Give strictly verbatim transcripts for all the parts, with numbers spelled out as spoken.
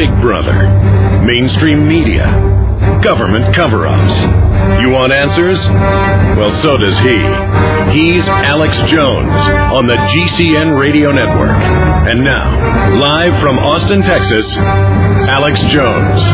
Big Brother, mainstream media, government cover-ups. You want answers? Well, so does he. He's Alex Jones on the G C N Radio Network. And now, live from Austin, Texas, Alex Jones.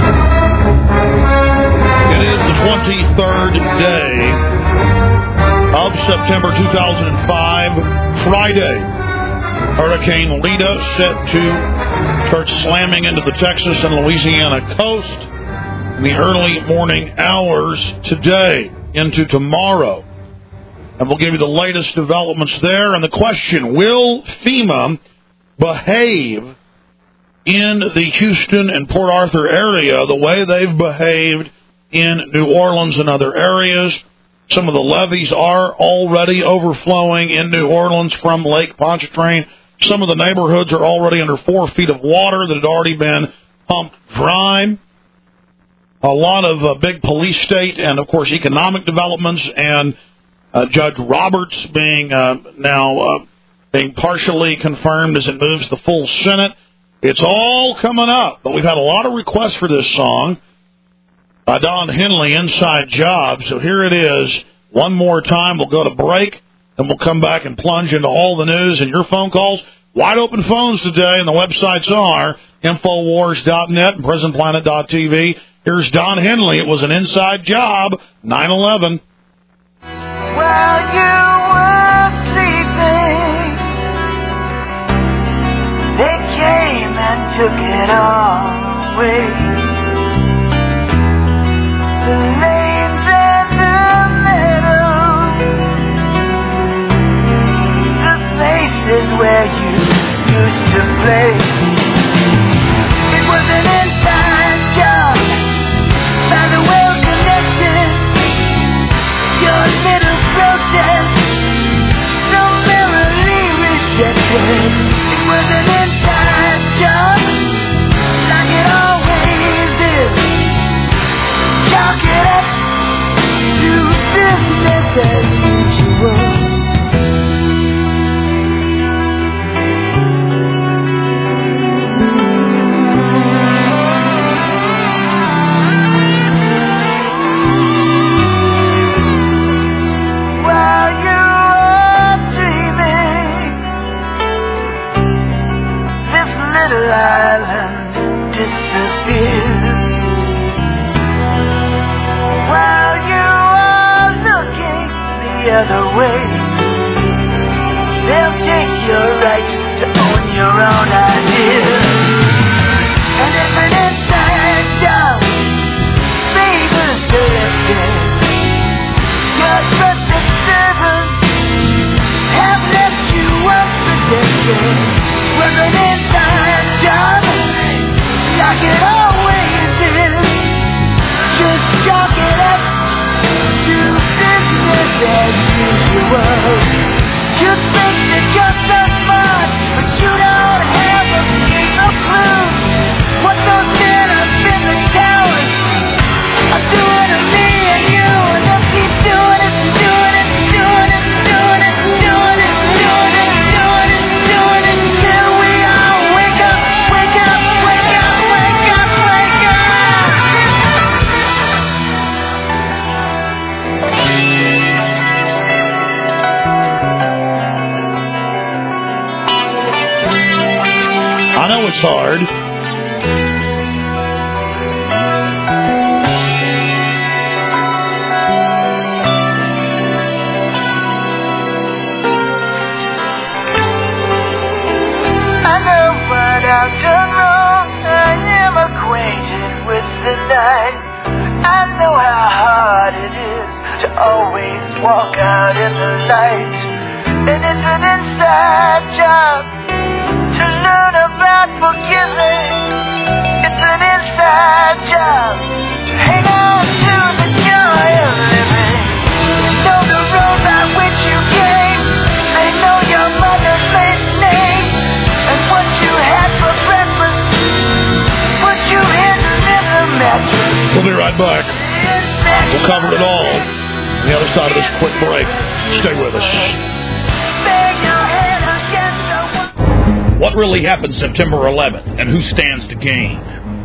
It is the twenty-third day of September two thousand five, Friday. Hurricane Lita set to start slamming into the Texas and Louisiana coast in the early morning hours today into tomorrow. And we'll give you the latest developments there. And the question, will FEMA behave in the Houston and Port Arthur area the way they've behaved in New Orleans and other areas? Some of the levees are already overflowing in New Orleans from Lake Pontchartrain. Some of the neighborhoods are already under four feet of water that had already been pumped dry. A lot of uh, big police state and, of course, economic developments, and uh, Judge Roberts being uh, now uh, being partially confirmed as it moves the full Senate. It's all coming up, but we've had a lot of requests for this song. Uh, Don Henley, Inside Job. So here it is. One more time. We'll go to break, and we'll come back and plunge into all the news and your phone calls. Wide open phones today, and the websites are Infowars dot net and Prison Planet dot T V. Here's Don Henley. It was an inside job, nine eleven. While you were sleeping, they came and took it all away. The lanes and the meadows, the places where you used to play. It was an inside job, by the well connected. Your little protest, summarily rejected. It was an inside job, like it always is. Chalk it up to business as usual. While you were dreaming, this little island disappeared. While you are looking the other way, they'll take your right to own your own ideas. And if an inside job favors selected, your trusted servants have left you unprotected. Was an inside job, like it always is. Just chalk it up to business as usual. You think that you're so smart, but you don't have a single clue what those men up in the towers are doing to me and you. And they'll keep doing it, doing it, doing it, doing it, doing it, doing it, doing it, doing it, till we all wake up, wake up, wake up, wake up, wake up. I know it's hard. I know what I've done wrong. I am acquainted with the night. I know how hard it is to always walk out in the light. And it's an inside job to learn about forgiving. It's an inside job to hang on to the joy of living. You know the road by which you came. They know your mother's maiden name. And what you had for breakfast, put you in the mattress. We'll be right back. We'll cover it all on the other side of this quick break. Stay with us. What really happened September eleventh, and who stands to gain?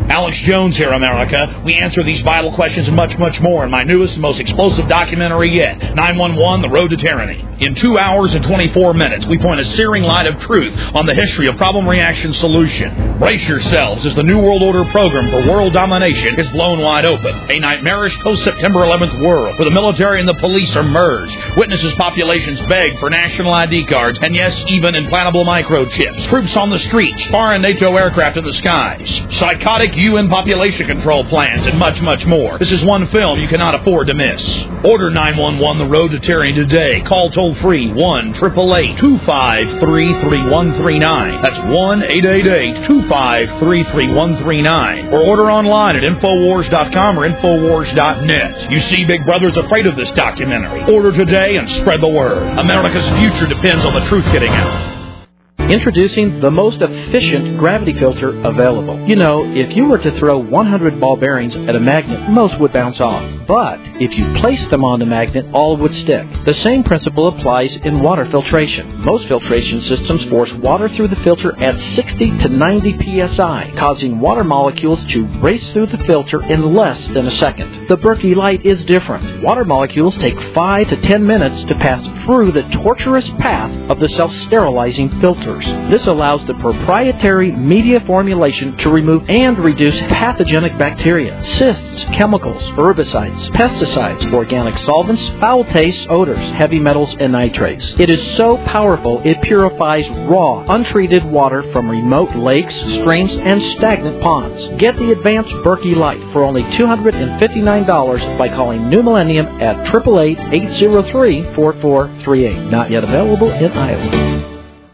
Alex Jones here, America. We answer these vital questions and much, much more in my newest and most explosive documentary yet, nine one one, The Road to Tyranny. In two hours and twenty-four minutes, we point a searing light of truth on the history of problem-reaction solution. Brace yourselves as the New World Order program for world domination is blown wide open. A nightmarish post-September eleventh world where the military and the police are merged. Witnesses populations beg for national I D cards and, yes, even implantable microchips. Troops on the streets, foreign NATO aircraft in the skies. Psychotic U N population control plans, and much, much more. This is one film you cannot afford to miss. Order nine one one The Road to Tyranny today. Call toll-free one eight eight eight, two five three, three one three nine. That's one eight eight eight, two five three, three one three nine. Or order online at Infowars dot com or Infowars dot net. You see, Big Brother's afraid of this documentary. Order today and spread the word. America's future depends on the truth getting out. Introducing the most efficient gravity filter available. You know, if you were to throw one hundred ball bearings at a magnet, most would bounce off. But if you place them on the magnet, all would stick. The same principle applies in water filtration. Most filtration systems force water through the filter at sixty to ninety P S I, causing water molecules to race through the filter in less than a second. The Berkey Light is different. Water molecules take five to ten minutes to pass through the tortuous path of the self-sterilizing filter. This allows the proprietary media formulation to remove and reduce pathogenic bacteria, cysts, chemicals, herbicides, pesticides, organic solvents, foul tastes, odors, heavy metals, and nitrates. It is so powerful it purifies raw, untreated water from remote lakes, streams, and stagnant ponds. Get the advanced Berkey Light for only two hundred fifty-nine dollars by calling New Millennium at eight eight eight, eight zero three, four four three eight. Not yet available in Iowa.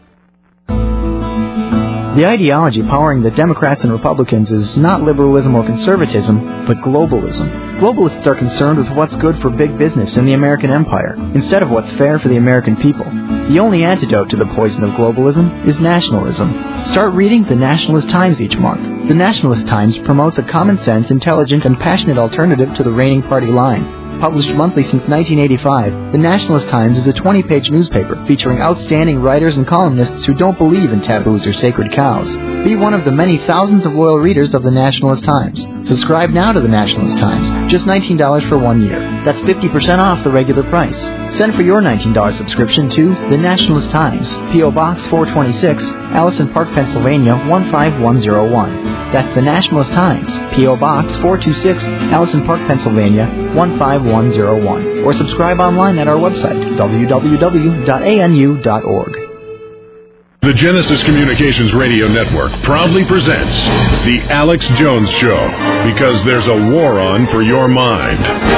The ideology powering the Democrats and Republicans is not liberalism or conservatism, but globalism. Globalists are concerned with what's good for big business in the American empire, instead of what's fair for the American people. The only antidote to the poison of globalism is nationalism. Start reading the Nationalist Times each month. The Nationalist Times promotes a common-sense, intelligent, and passionate alternative to the reigning party line. Published monthly since nineteen eighty-five, the Nationalist Times is a twenty-page newspaper featuring outstanding writers and columnists who don't believe in taboos or sacred cows. Be one of the many thousands of loyal readers of the Nationalist Times. Subscribe now to the Nationalist Times, just nineteen dollars for one year. That's fifty percent off the regular price. Send for your nineteen dollars subscription to The Nationalist Times, P O Box four twenty-six, Allison Park, Pennsylvania one five one zero one. That's The Nationalist Times, P O Box four twenty-six, Allison Park, Pennsylvania one five one zero one. Or subscribe online at our website, w w w dot a n u dot org. The Genesis Communications Radio Network proudly presents The Alex Jones Show, because there's a war on for your mind.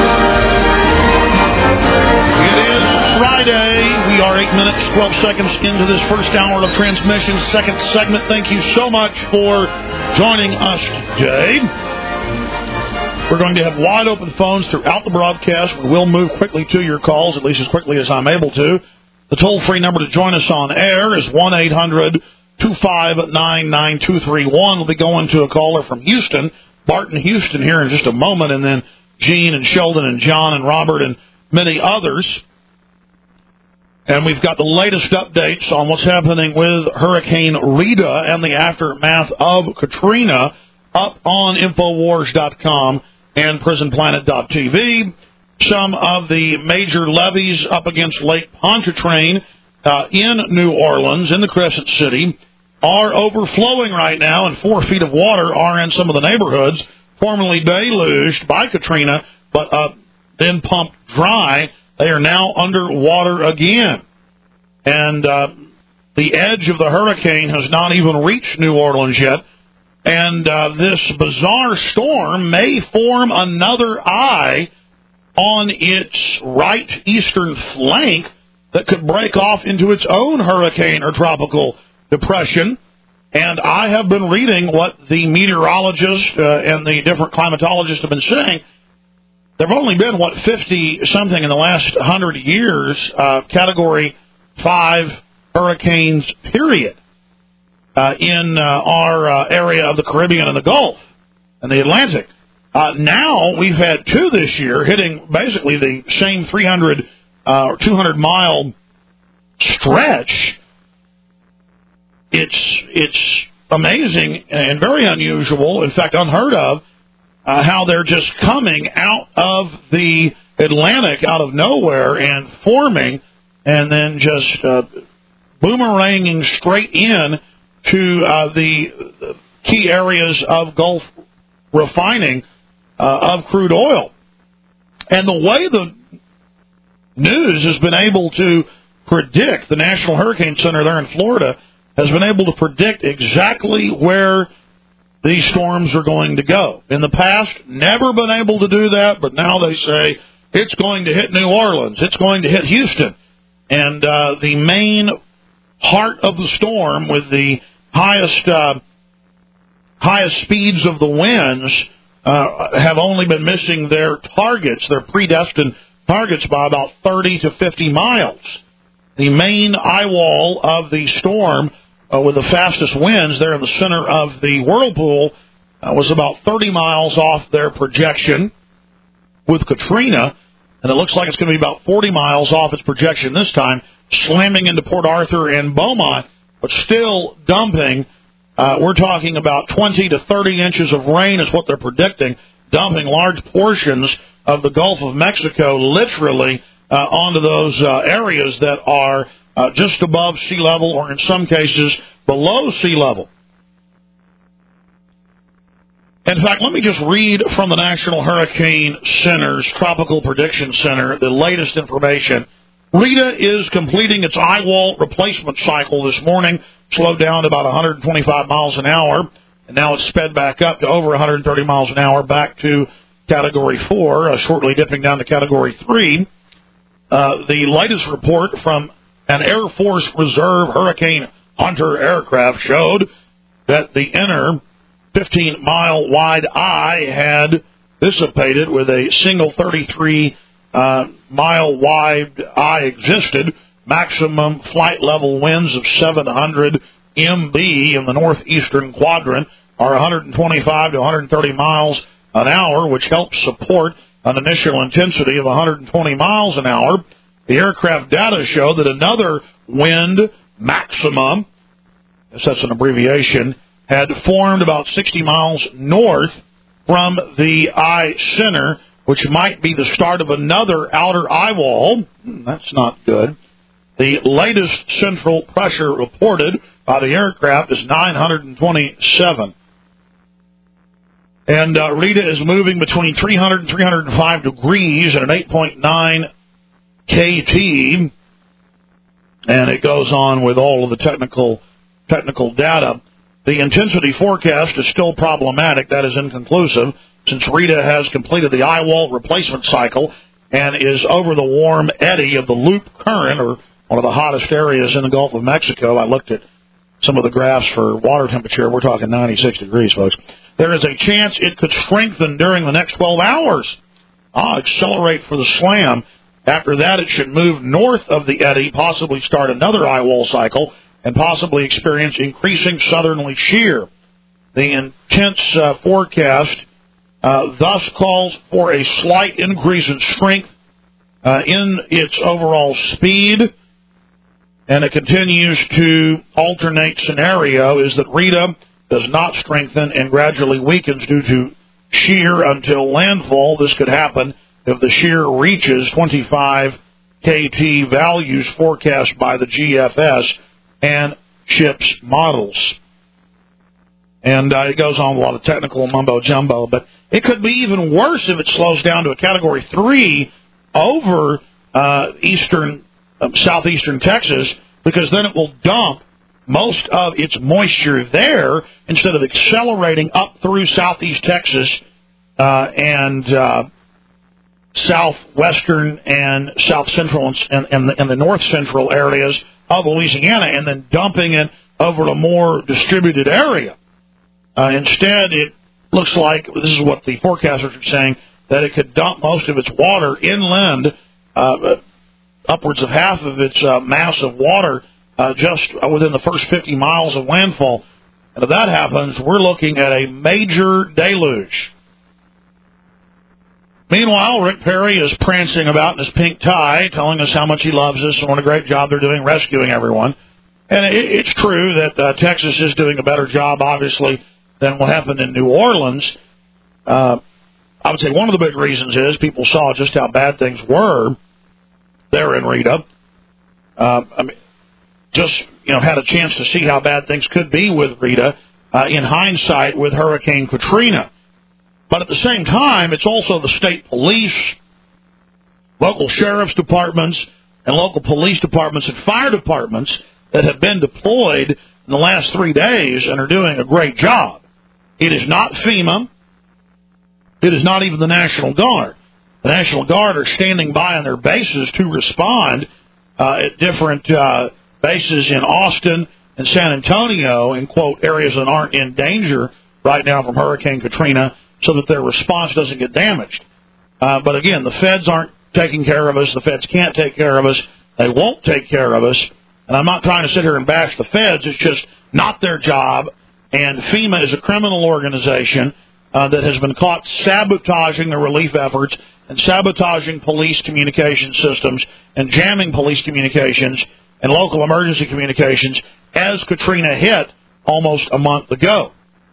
It is Friday. We are eight minutes, twelve seconds into this first hour of transmission, second segment. Thank you so much for joining us today. We're going to have wide open phones throughout the broadcast. We will move quickly to your calls, at least as quickly as I'm able to. The toll-free number to join us on air is one eight hundred, two five nine, nine two three one. We'll be going to a caller from Houston, Barton, Houston, here in just a moment, and then Gene and Sheldon and John and Robert and many others. And we've got the latest updates on what's happening with Hurricane Rita and the aftermath of Katrina up on Infowars dot com and Prison Planet dot t v. Some of the major levees up against Lake Pontchartrain uh, in New Orleans, in the Crescent City, are overflowing right now, and four feet of water are in some of the neighborhoods formerly deluged by Katrina, but uh, then pumped dry. They are now underwater again. And uh, the edge of the hurricane has not even reached New Orleans yet. And uh, this bizarre storm may form another eye on its right eastern flank that could break off into its own hurricane or tropical depression. And I have been reading what the meteorologists uh, and the different climatologists have been saying. There have only been, what, fifty-something in the last one hundred years, uh, Category five hurricanes, period, uh, in uh, our uh, area of the Caribbean and the Gulf and the Atlantic. Uh, now we've had two this year hitting basically the same three hundred uh, or two hundred mile stretch. It's it's amazing and very unusual, in fact, unheard of, uh, how they're just coming out of the Atlantic, out of nowhere, and forming, and then just uh, boomeranging straight in to uh, the key areas of Gulf refining uh, of crude oil. And the way the news has been able to predict, the National Hurricane Center there in Florida has been able to predict exactly where these storms are going to go. In the past, never been able to do that, but now they say it's going to hit New Orleans, it's going to hit Houston. And uh, the main heart of the storm with the highest uh, highest speeds of the winds uh, have only been missing their targets, their predestined targets, by about thirty to fifty miles. The main eye wall of the storm uh, with the fastest winds there in the center of the whirlpool uh, was about thirty miles off their projection with Katrina, and it looks like it's going to be about forty miles off its projection this time, slamming into Port Arthur and Beaumont, but still dumping. Uh, we're talking about twenty to thirty inches of rain is what they're predicting, dumping large portions of the Gulf of Mexico literally uh, onto those uh, areas that are uh, just above sea level or in some cases below sea level. In fact, let me just read from the National Hurricane Center's Tropical Prediction Center the latest information. Rita is completing its eye wall replacement cycle this morning, slowed down to about one hundred twenty-five miles an hour, and now it's sped back up to over one hundred thirty miles an hour, back to Category four, uh, shortly dipping down to Category three. Uh, the latest report from an Air Force Reserve Hurricane Hunter aircraft showed that the inner fifteen-mile wide eye had dissipated with a single thirty-three uh, mile wide eye existed. Maximum flight level winds of seven hundred M B in the northeastern quadrant are one hundred twenty-five to one hundred thirty miles an hour, which helps support an initial intensity of one hundred twenty miles an hour. The aircraft data show that another wind maximum, that's an abbreviation, had formed about sixty miles north from the eye center, which might be the start of another outer eye wall. That's not good. The latest central pressure reported by the aircraft is nine hundred twenty-seven. And uh, Rita is moving between three hundred and three hundred five degrees at an eight point nine K T. And it goes on with all of the technical technical data. The intensity forecast is still problematic. That is inconclusive, since Rita has completed the eye wall replacement cycle and is over the warm eddy of the loop current, or one of the hottest areas in the Gulf of Mexico. I looked at some of the graphs for water temperature. We're talking ninety-six degrees, folks. There is a chance it could strengthen during the next twelve hours. Ah, accelerate for the slam. After that, it should move north of the eddy, possibly start another eye wall cycle, and possibly experience increasing southerly shear. The intense uh, forecast uh, thus calls for a slight increase in strength uh, in its overall speed, and it continues to alternate. Scenario is that Rita does not strengthen and gradually weakens due to shear until landfall. This could happen if the shear reaches twenty-five K T values forecast by the G F S and ships models. And uh, it goes on with a lot of technical mumbo-jumbo, but it could be even worse if it slows down to a Category three over uh, eastern, uh, southeastern Texas, because then it will dump most of its moisture there instead of accelerating up through southeast Texas uh, and uh, southwestern and south central and, and, and, the, and the north central areas of Louisiana, and then dumping it over a more distributed area. Uh, instead, it looks like, this is what the forecasters are saying, that it could dump most of its water inland, uh, upwards of half of its uh, mass of water, uh, just within the first fifty miles of landfall. And if that happens, we're looking at a major deluge. Meanwhile, Rick Perry is prancing about in his pink tie, telling us how much he loves us and what a great job they're doing rescuing everyone. And it, it's true that uh, Texas is doing a better job, obviously, than what happened in New Orleans. Uh, I would say one of the big reasons is people saw just how bad things were there in Rita. Uh, I mean, just you know had a chance to see how bad things could be with Rita uh, in hindsight with Hurricane Katrina. But at the same time, it's also the state police, local sheriff's departments, and local police departments and fire departments that have been deployed in the last three days and are doing a great job. It is not FEMA. It is not even the National Guard. The National Guard are standing by on their bases to respond uh, at different uh, bases in Austin and San Antonio, in, quote, areas that aren't in danger right now from Hurricane Katrina, so that their response doesn't get damaged. Uh, but again, the feds aren't taking care of us. The feds can't take care of us. They won't take care of us. And I'm not trying to sit here and bash the feds. It's just not their job. And FEMA is a criminal organization uh, that has been caught sabotaging the relief efforts and sabotaging police communication systems and jamming police communications and local emergency communications as Katrina hit almost a month ago.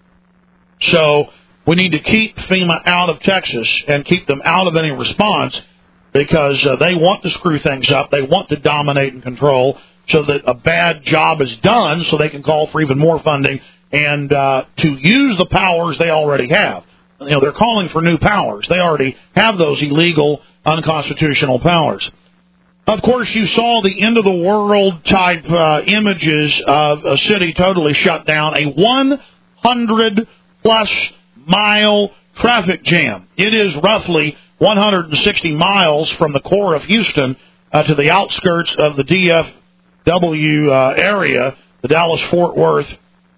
So we need to keep FEMA out of Texas and keep them out of any response because uh, they want to screw things up. They want to dominate and control so that a bad job is done so they can call for even more funding and uh, to use the powers they already have. You know, they're calling for new powers. They already have those illegal, unconstitutional powers. Of course, you saw the end-of-the-world type uh, images of a city totally shut down, a one hundred plus mile traffic jam. It is roughly one hundred sixty miles from the core of Houston uh, to the outskirts of the D F W uh, area, the Dallas-Fort Worth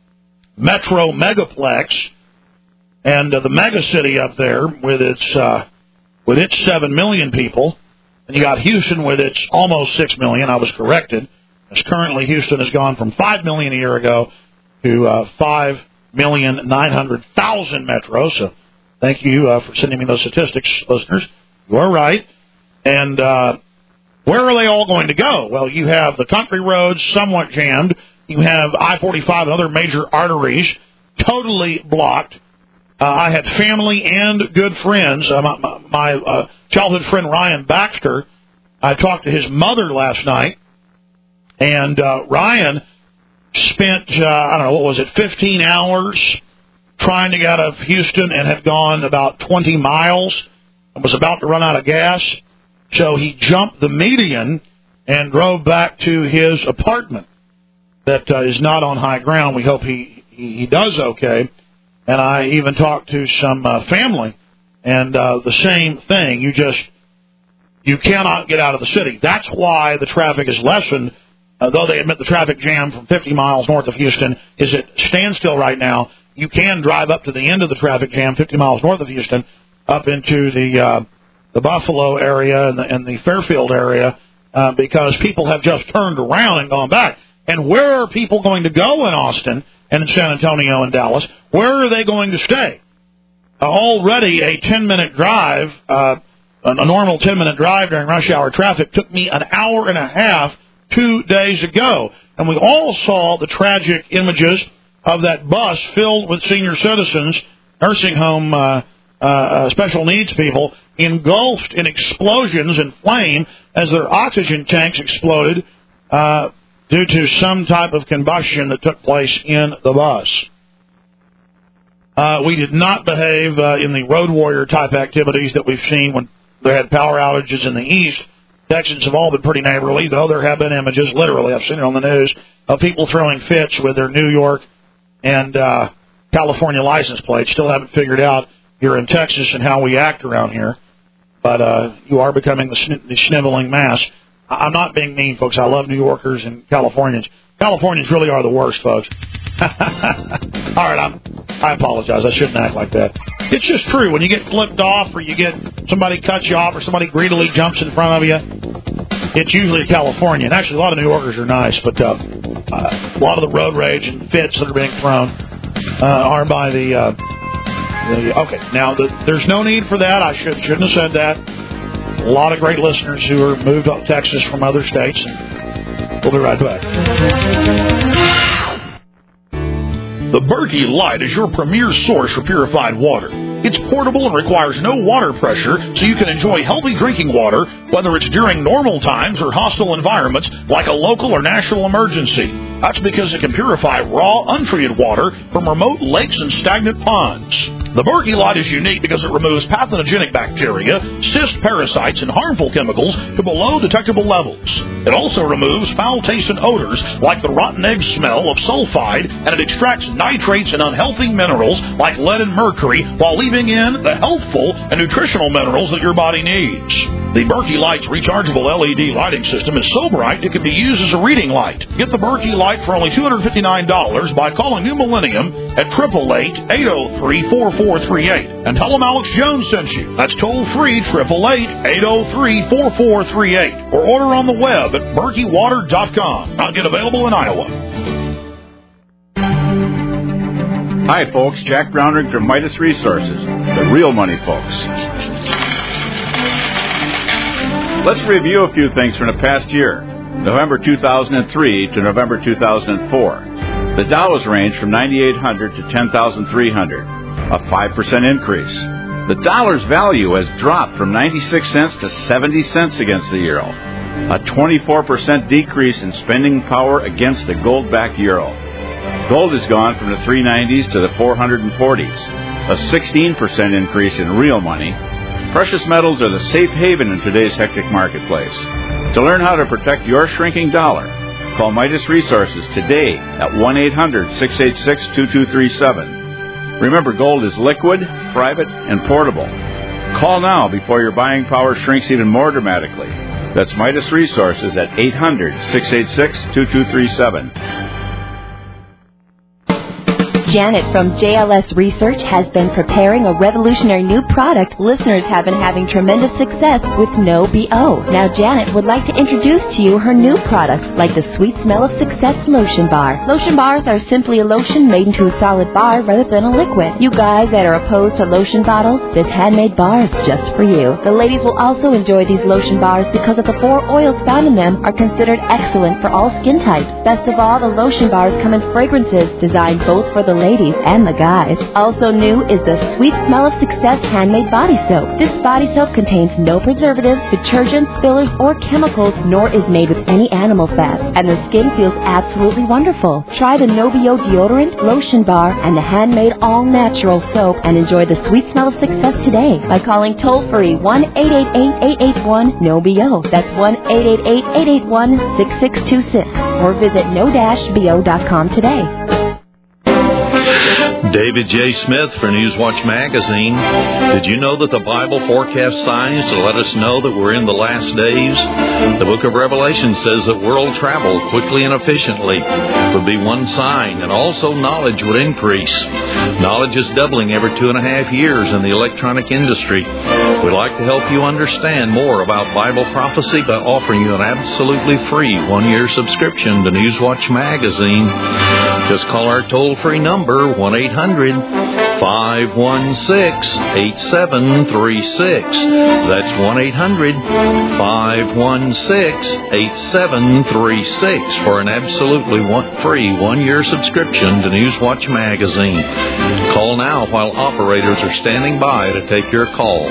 Metro Megaplex, and uh, the mega city up there with its uh, with its seven million people. And you got Houston with its almost six million. I was corrected. As currently, Houston has gone from five million a year ago to uh, five million nine hundred thousand metros. So thank you uh, for sending me those statistics, listeners. You are right. And uh, where are they all going to go? Well, you have the country roads somewhat jammed. You have I forty-five and other major arteries totally blocked. Uh, I had family and good friends. Uh, my my uh, childhood friend Ryan Baxter, I talked to his mother last night, and uh, Ryan spent, uh, I don't know, what was it, fifteen hours trying to get out of Houston and had gone about twenty miles and was about to run out of gas. So he jumped the median and drove back to his apartment that uh, is not on high ground. We hope he, he, he does okay. And I even talked to some uh, family, and uh, the same thing. You just, you cannot get out of the city. That's why the traffic is lessened, uh, though they admit the traffic jam from fifty miles north of Houston is at standstill right now. You can drive up to the end of the traffic jam, fifty miles north of Houston, up into the uh, the Buffalo area and the, and the Fairfield area, uh, because people have just turned around and gone back. And where are people going to go in Austin and in San Antonio and Dallas? Where are they going to stay? Uh, already a ten-minute drive, uh, a normal ten-minute drive during rush hour traffic took me an hour and a half two days ago. And we all saw the tragic images of that bus filled with senior citizens, nursing home uh, uh, special needs people, engulfed in explosions and flame as their oxygen tanks exploded uh, due to some type of combustion that took place in the bus. Uh, we did not behave uh, in the road warrior type activities that we've seen when they had power outages in the east. Texans have all been pretty neighborly, though there have been images, literally, I've seen it on the news, of people throwing fits with their New York and uh, California license plates. Still haven't figured out here in Texas and how we act around here. But uh, you are becoming the, sn- the sniveling mass. I'm not being mean, folks. I love New Yorkers and Californians. Californians really are the worst, folks. All right, I'm, I apologize. I shouldn't act like that. It's just true. When you get flipped off or you get somebody cuts you off or somebody greedily jumps in front of you, it's usually a Californian. Actually, a lot of New Yorkers are nice, but uh, uh, a lot of the road rage and fits that are being thrown uh, are by the... Uh, the okay, now, the, there's no need for that. I should, shouldn't have said that. A lot of great listeners who are moved up Texas from other states. And We'll be right back. The Berkey Light is your premier source for purified water. It's portable and requires no water pressure, so you can enjoy healthy drinking water, whether it's during normal times or hostile environments like a local or national emergency. That's because it can purify raw, untreated water from remote lakes and stagnant ponds. The Berkey Light is unique because it removes pathogenic bacteria, cyst parasites, and harmful chemicals to below detectable levels. It also removes foul-tasting odors like the rotten egg smell of sulfide, and it extracts nitrates and unhealthy minerals like lead and mercury while leaving in the healthful and nutritional minerals that your body needs. The Berkey Light's rechargeable L E D lighting system is so bright it can be used as a reading light. Get the Berkey Light for only two hundred fifty-nine dollars by calling New Millennium at eight eight eight, eight oh three, four four three eight and tell them Alex Jones sent you. That's toll free, eight eight eight, eight oh three, four four three eight, or order on the web at berkey water dot com. Not yet available in Iowa. Hi, folks. Jack Brownrigg from Midas Resources, the real money folks. Let's review a few things from the past year, November two thousand three to November two thousand four. The Dow was ranged from ninety-eight hundred to ten thousand three hundred, a five percent increase. The dollar's value has dropped from ninety-six cents to seventy cents against the euro, a twenty-four percent decrease in spending power against the gold-backed euro. Gold has gone from the three nineties to the four forties, a sixteen percent increase in real money. Precious metals are the safe haven in today's hectic marketplace. To learn how to protect your shrinking dollar, call Midas Resources today at one eight hundred, six eight six, two two three seven. Remember, gold is liquid, private, and portable. Call now before your buying power shrinks even more dramatically. That's Midas Resources at eight hundred, six eight six, two two three seven. Janet from J L S Research has been preparing a revolutionary new product listeners have been having tremendous success with no B O. Now Janet would like to introduce to you her new products like the Sweet Smell of Success Lotion Bar. Lotion bars are simply a lotion made into a solid bar rather than a liquid. You guys that are opposed to lotion bottles, this handmade bar is just for you. The ladies will also enjoy these lotion bars because of the four oils found in them are considered excellent for all skin types. Best of all, the lotion bars come in fragrances designed both for the ladies and the guys. Also new is the Sweet Smell of Success Handmade Body Soap. This body soap contains no preservatives, detergents, fillers, or chemicals, nor is made with any animal fat. And the skin feels absolutely wonderful. Try the No B O deodorant, lotion bar, and the handmade all-natural soap and enjoy the sweet smell of success today by calling toll-free one eight eight eight, eight eight one, N O B O. That's one eight eight eight, eight eight one, six six two six. Or visit no dash b o dot com today. David J. Smith for Newswatch Magazine. Did you know that the Bible forecasts signs to let us know that we're in the last days? The book of Revelation says that world travel quickly and efficiently would be one sign, and also knowledge would increase. Knowledge is doubling every two and a half years in the electronic industry. We'd like to help you understand more about Bible prophecy by offering you an absolutely free one-year subscription to Newswatch Magazine. Just call our toll-free number, one eight hundred, five one six, eight seven three six. That's one eight hundred, five one six, eight seven three six for an absolutely one, free one-year subscription to Newswatch Magazine. Call now while operators are standing by to take your call.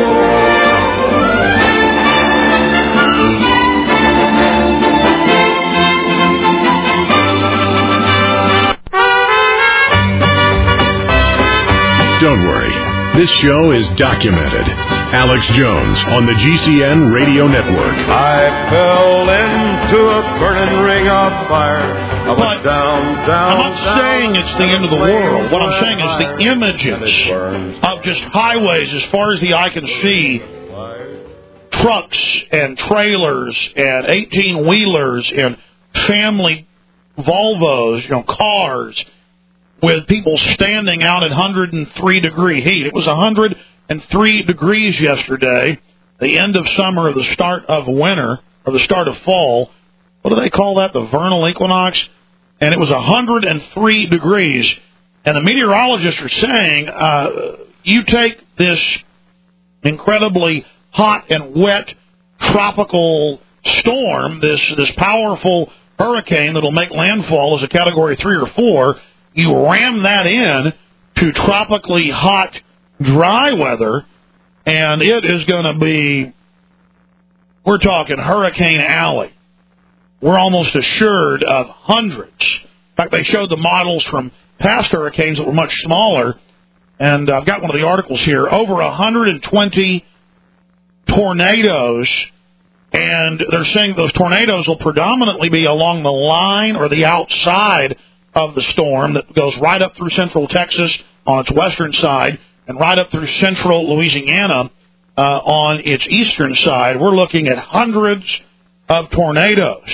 Don't worry, this show is documented. Alex Jones on the G C N Radio Network. I fell into a burning ring of fire. I went down, down, I'm not down, saying it's the end of the world. What I'm saying is the images of just highways as far as the eye can see, trucks and trailers and eighteen-wheelers and family Volvos, you know, cars, with people standing out at one hundred three degree heat. It was one hundred three degrees yesterday, the end of summer, the start of winter, or the start of fall. What do they call that? The vernal equinox? And it was one hundred three degrees. And the meteorologists are saying, uh, you take this incredibly hot and wet tropical storm, this this powerful hurricane that'll make landfall as a Category three or four, you ram that in to tropically hot, dry weather, and it is going to be, we're talking Hurricane Alley. We're almost assured of hundreds. In fact, they showed the models from past hurricanes that were much smaller, and I've got one of the articles here, over one hundred twenty tornadoes, and they're saying those tornadoes will predominantly be along the line or the outside of the storm that goes right up through central Texas on its western side and right up through central Louisiana uh, on its eastern side. We're looking at hundreds of tornadoes.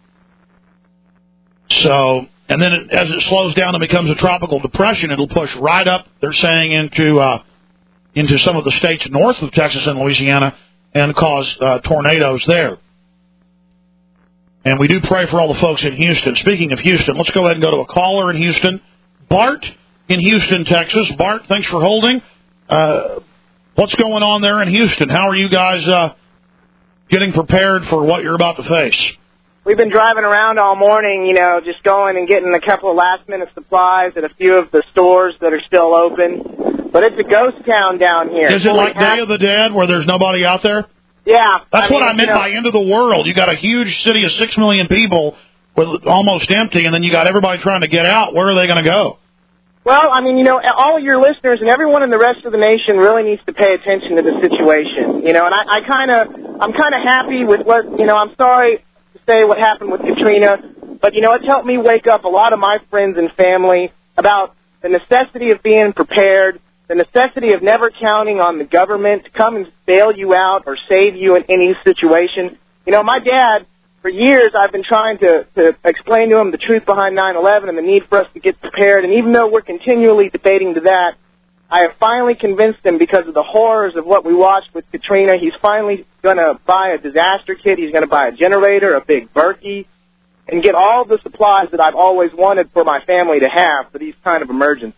So, and then it, as it slows down and becomes a tropical depression, it'll push right up, they're saying, into uh, into some of the states north of Texas and Louisiana and cause uh, tornadoes there. And we do pray for all the folks in Houston. Speaking of Houston, let's go ahead and go to a caller in Houston. Bart in Houston, Texas. Bart, thanks for holding. Uh, what's going on there in Houston? How are you guys uh, getting prepared for what you're about to face? We've been driving around all morning, you know, just going and getting a couple of last-minute supplies at a few of the stores that are still open. But it's a ghost town down here. Is it like Day of the Dead where there's nobody out there? Yeah. That's I mean, what I meant you know, by end of the world. You got a huge city of six million people with almost empty, and then you got everybody trying to get out. Where are they going to go? Well, I mean, you know, all of your listeners and everyone in the rest of the nation really needs to pay attention to the situation. You know, and I, I kind of, I'm kind of happy with what, you know, I'm sorry to say what happened with Katrina, but, you know, it's helped me wake up a lot of my friends and family about the necessity of being prepared, the necessity of never counting on the government to come and bail you out or save you in any situation. You know, my dad, for years, I've been trying to, to explain to him the truth behind nine eleven and the need for us to get prepared. And even though we're continually debating to that, I have finally convinced him, because of the horrors of what we watched with Katrina, he's finally going to buy a disaster kit. He's going to buy a generator, a big Berkey, and get all the supplies that I've always wanted for my family to have for these kind of emergencies.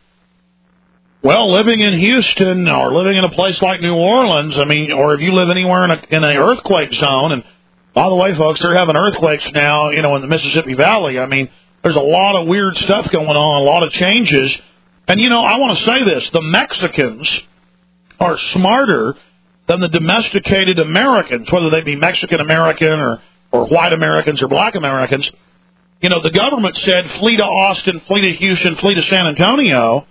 Well, living in Houston or living in a place like New Orleans, I mean, or if you live anywhere in a in an earthquake zone, and by the way, folks, they're having earthquakes now, you know, in the Mississippi Valley. I mean, there's a lot of weird stuff going on, a lot of changes. And, you know, I want to say this. The Mexicans are smarter than the domesticated Americans, whether they be Mexican-American or, or white Americans or black Americans. You know, the government said, flee to Austin, flee to Houston, flee to San Antonio.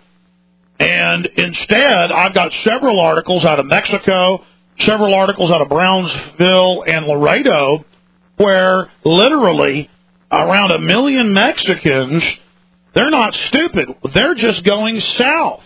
And instead, I've got several articles out of Mexico, several articles out of Brownsville and Laredo, where literally around a million Mexicans, they're not stupid. They're just going south.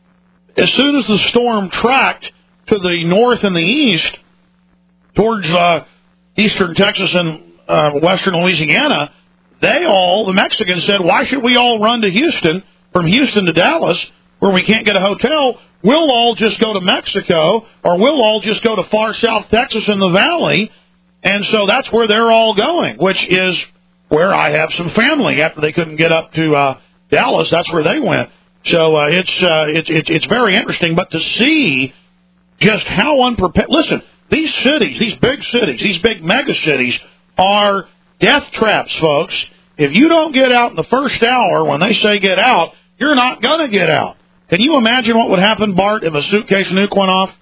As soon as the storm tracked to the north and the east, towards uh, eastern Texas and uh, western Louisiana, they all, the Mexicans said, why should we all run to Houston, from Houston to Dallas, where we can't get a hotel? We'll all just go to Mexico, or we'll all just go to far south Texas in the valley. And so that's where they're all going, which is where I have some family. After they couldn't get up to uh, Dallas, that's where they went. So uh, it's, uh, it's it's it's very interesting. But to see just how unprepared... Listen, these cities, these big cities, these big mega cities are death traps, folks. If you don't get out in the first hour when they say get out, you're not going to get out. Can you imagine what would happen, Bart, if a suitcase nuke went off?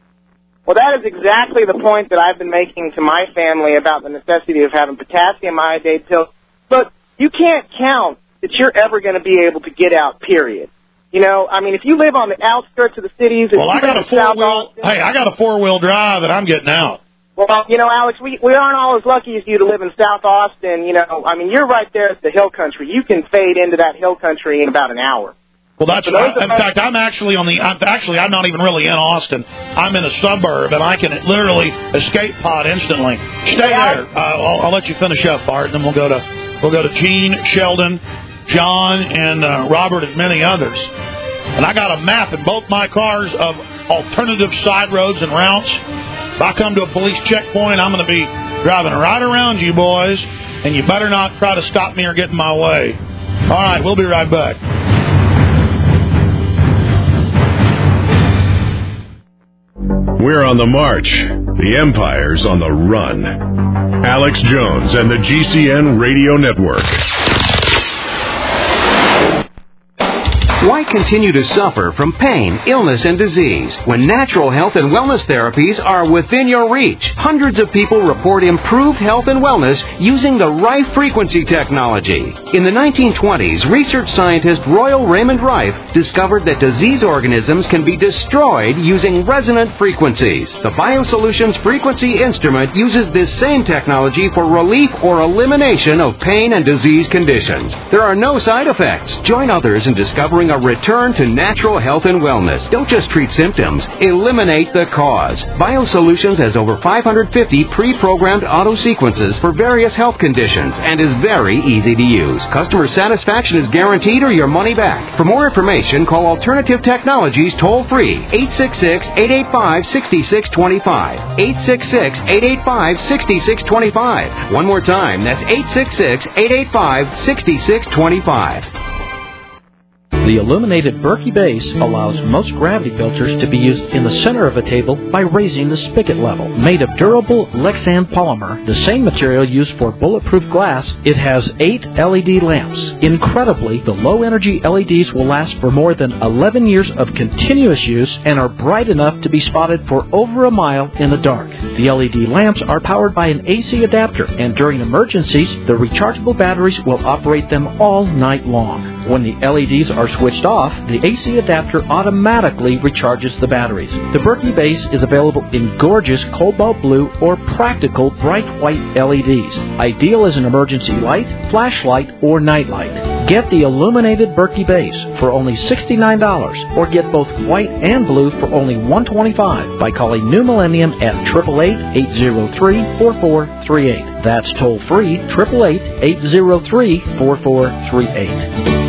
Well, that is exactly the point that I've been making to my family about the necessity of having potassium iodate pills. But you can't count that you're ever going to be able to get out, period. You know, I mean, if you live on the outskirts of the cities... Well, I got a four-wheel... Hey, I got a four-wheel drive, and I'm getting out. Well, you know, Alex, we, we aren't all as lucky as you to live in South Austin. You know, I mean, you're right there at the hill country. You can fade into that hill country in about an hour. Well, that's right. In fact, I'm actually on the. I'm, actually, I'm not even really in Austin. I'm in a suburb, and I can literally escape pod instantly. Stay there. Uh, I'll, I'll let you finish up, Bart, and then we'll go to we'll go to Gene, Sheldon, John, and uh, Robert, and many others. And I got a map in both my cars of alternative side roads and routes. If I come to a police checkpoint, I'm going to be driving right around you boys, and you better not try to stop me or get in my way. All right, we'll be right back. We're on the march. The Empire's on the run. Alex Jones and the G C N Radio Network. Why continue to suffer from pain, illness, and disease when natural health and wellness therapies are within your reach? Hundreds of people report improved health and wellness using the Rife frequency technology. In the nineteen twenties, research scientist Royal Raymond Rife discovered that disease organisms can be destroyed using resonant frequencies. The BioSolutions frequency instrument uses this same technology for relief or elimination of pain and disease conditions. There are no side effects. Join others in discovering a return to natural health and wellness. Don't just treat symptoms. Eliminate the cause. BioSolutions has over five hundred fifty pre-programmed auto sequences for various health conditions and is very easy to use. Customer satisfaction is guaranteed or your money back. For more information, call Alternative Technologies toll-free eight six six, eight eight five, six six two five. eight six six, eight eight five, six six two five. One more time, that's eight six six, eight eight five, six six two five. The illuminated Berkey base allows most gravity filters to be used in the center of a table by raising the spigot level. Made of durable Lexan polymer, the same material used for bulletproof glass, it has eight L E D lamps. Incredibly, the low-energy L E Ds will last for more than eleven years of continuous use and are bright enough to be spotted for over a mile in the dark. The L E D lamps are powered by an A C adapter, and during emergencies, the rechargeable batteries will operate them all night long. When the L E Ds are switched off, the A C adapter automatically recharges the batteries. The Berkey base is available in gorgeous cobalt blue or practical bright white L E Ds, ideal as an emergency light, flashlight, or nightlight. Get the illuminated Berkey base for only sixty-nine dollars, or get both white and blue for only one hundred twenty-five dollars by calling New Millennium at eight eight eight, eight zero three, four four three eight. That's toll free, eight eight eight, eight zero three, four four three eight.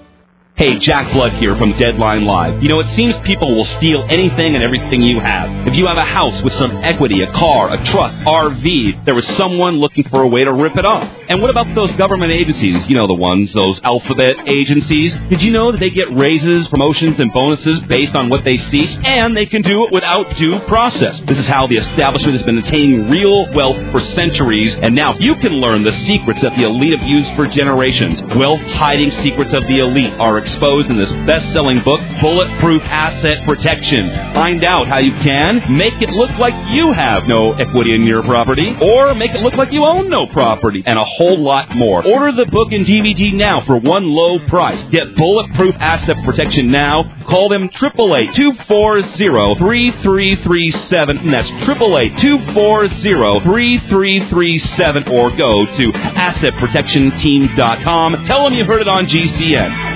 Hey, Jack Blood here from Deadline Live. You know, it seems people will steal anything and everything you have. If you have a house with some equity, a car, a truck, R V, there was someone looking for a way to rip it off. And what about those government agencies? You know the ones, those alphabet agencies. Did you know that they get raises, promotions, and bonuses based on what they see? And they can do it without due process. This is how the establishment has been attaining real wealth for centuries. And now you can learn the secrets that the elite have used for generations. Wealth-hiding secrets of the elite are exposed in this best-selling book, Bulletproof Asset Protection. Find out how you can make it look like you have no equity in your property, or make it look like you own no property, and a whole lot more. Order the book and D V D now for one low price. Get Bulletproof Asset Protection now. Call them eight eight eight, two four zero, three three three seven, and that's eight eight eight, two four zero, three three three seven, or go to asset protection team dot com. Tell them you heard it on G C N.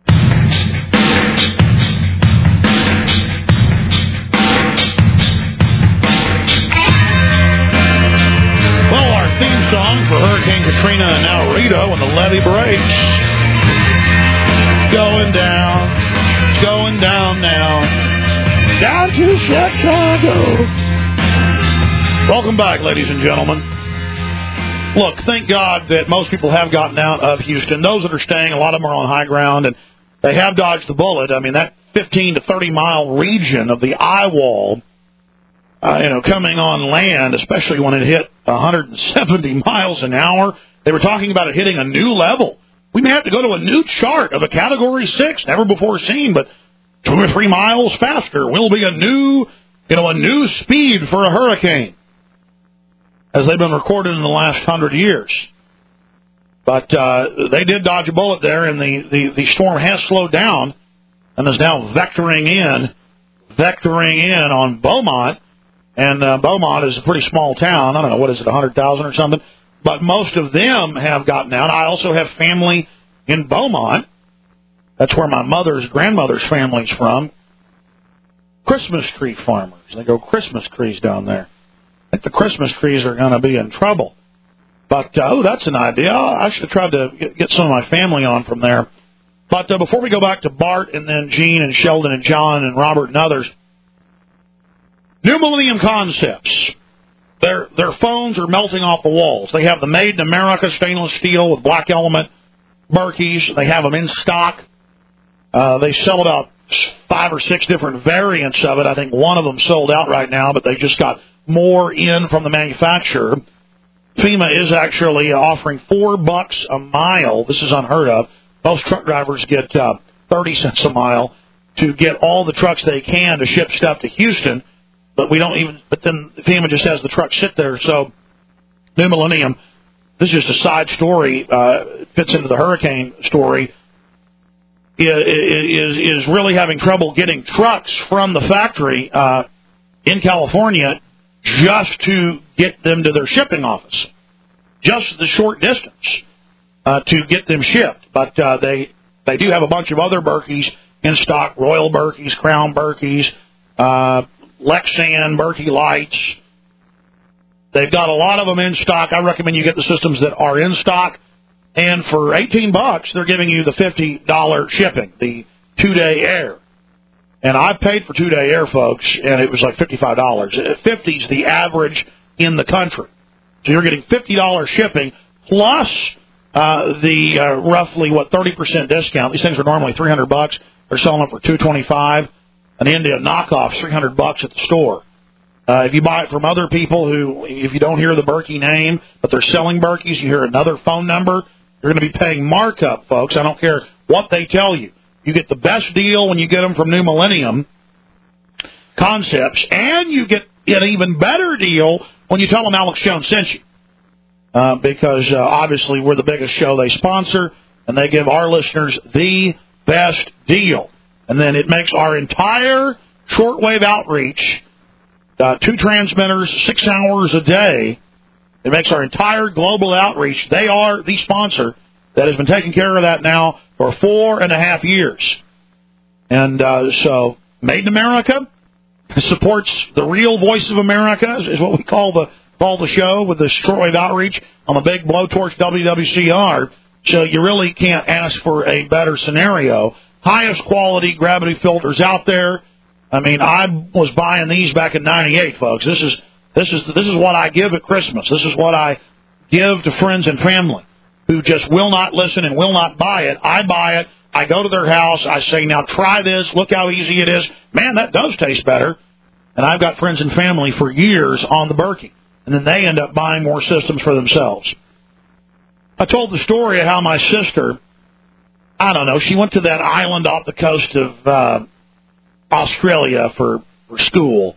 Song for Hurricane Katrina and now Rita when the levee breaks. Going down, going down now, down to Chicago. Welcome back, ladies and gentlemen. Look, thank God that most people have gotten out of Houston. Those that are staying, a lot of them are on high ground, and they have dodged the bullet. I mean, that fifteen to thirty mile region of the eye wall, Uh, you know, coming on land, especially when it hit one hundred seventy miles an hour. They were talking about it hitting a new level. We may have to go to a new chart of a Category six, never before seen, but two or three miles faster will be a new, you know, a new speed for a hurricane, as they've been recorded in the last hundred years. But uh, they did dodge a bullet there, and the, the, the storm has slowed down and is now vectoring in, vectoring in on Beaumont. And uh, Beaumont is a pretty small town. I don't know, what is it, one hundred thousand or something? But most of them have gotten out. I also have family in Beaumont. That's where my mother's grandmother's family's from. Christmas tree farmers. They grow Christmas trees down there. I think the Christmas trees are going to be in trouble. But, uh, oh, that's an idea. I should have tried to get some of my family on from there. But uh, before we go back to Bart and then Gene and Sheldon and John and Robert and others, New Millennium Concepts. Their their phones are melting off the walls. They have the Made in America stainless steel with Black Element Berkeys. They have them in stock. Uh, they sell about five or six different variants of it. I think one of them sold out right now, but they just got more in from the manufacturer. FEMA is actually offering four bucks a mile. This is unheard of. Most truck drivers get uh, thirty cents a mile to get all the trucks they can to ship stuff to Houston. But we don't even. But then FEMA just has the truck sit there. So New Millennium. This is just a side story. Uh, fits into the hurricane story. Is is really having trouble getting trucks from the factory uh, in California just to get them to their shipping office, just the short distance uh, to get them shipped. But uh, they they do have a bunch of other Berkeys in stock: Royal Berkeys, Crown Berkeys, uh, Lexan Berkey Lights. They've got a lot of them in stock. I recommend you get the systems that are in stock. And for eighteen bucks, they're giving you the fifty dollars shipping, the two-day air. And I paid for two-day air, folks, and it was like fifty-five dollars. fifty is the average in the country. So you're getting fifty dollars shipping plus uh, the uh, roughly, what, thirty percent discount. These things are normally three hundred bucks. They're selling them for two twenty-five. An India knockoff, three hundred bucks at the store. Uh, if you buy it from other people who, if you don't hear the Berkey name, but they're selling Berkeys, you hear another phone number, you're going to be paying markup, folks. I don't care what they tell you. You get the best deal when you get them from New Millennium Concepts, and you get an even better deal when you tell them Alex Jones sent you. Uh, because, uh, obviously, we're the biggest show they sponsor, and they give our listeners the best deal. And then it makes our entire shortwave outreach, uh, two transmitters, six hours a day, it makes our entire global outreach. They are the sponsor that has been taking care of that now for four and a half years. And uh, so, Made in America supports the real voice of America, is, is what we call the call the show with the shortwave outreach on the big blowtorch W W C R. So you really can't ask for a better scenario. Highest quality gravity filters out there. I mean, I was buying these back in ninety-eight, folks. This is This is this is what I give at Christmas. This is what I give to friends and family who just will not listen and will not buy it. I buy it. I go to their house. I say, now try this. Look how easy it is. Man, that does taste better. And I've got friends and family for years on the Berkey. And then they end up buying more systems for themselves. I told the story of how my sister, I don't know, she went to that island off the coast of uh, Australia for, for school.